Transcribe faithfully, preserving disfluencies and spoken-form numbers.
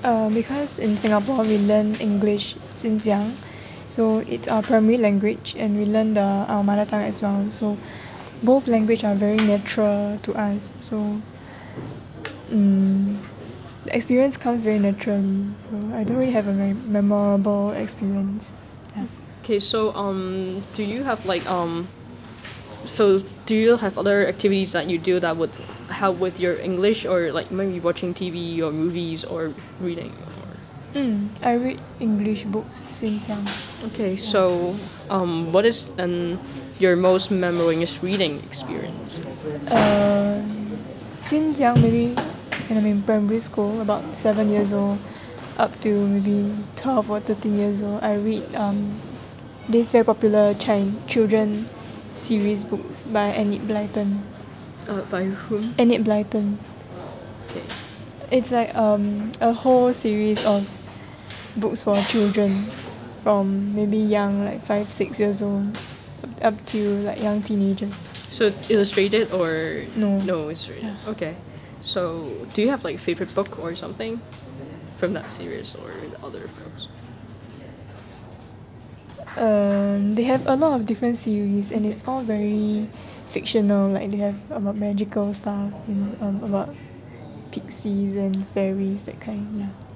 Uh, because in Singapore we learn English since young, so it's our primary language and we learn the our mother tongue as well. So both language are very natural to us. So mm, the experience comes very naturally. So I don't really have a very memorable experience. Yeah. Okay, so um, do you have like um, so do you have other activities that you do that would help with your English, or like maybe watching T V or movies or reading? Or... Mm, I read English books since young. Okay, so um, what is um, your most memorable reading experience? Uh, since young, maybe when I'm in primary school, about seven years old, up to maybe twelve or thirteen years old, I read um, this very popular Chinese children series books by Enid Blyton. Uh, by whom? Enid Blyton. Okay. It's like um, a whole series of books for children from maybe young, like five, six years old, up to like young teenagers. So it's illustrated or No. No, it's illustrated. Yeah. Okay. So do you have like favorite book or something from that series or the other books? Um, they have a lot of different series and it's all very fictional. Like they have about magical stuff and um, about pixies and fairies, that kind. Yeah.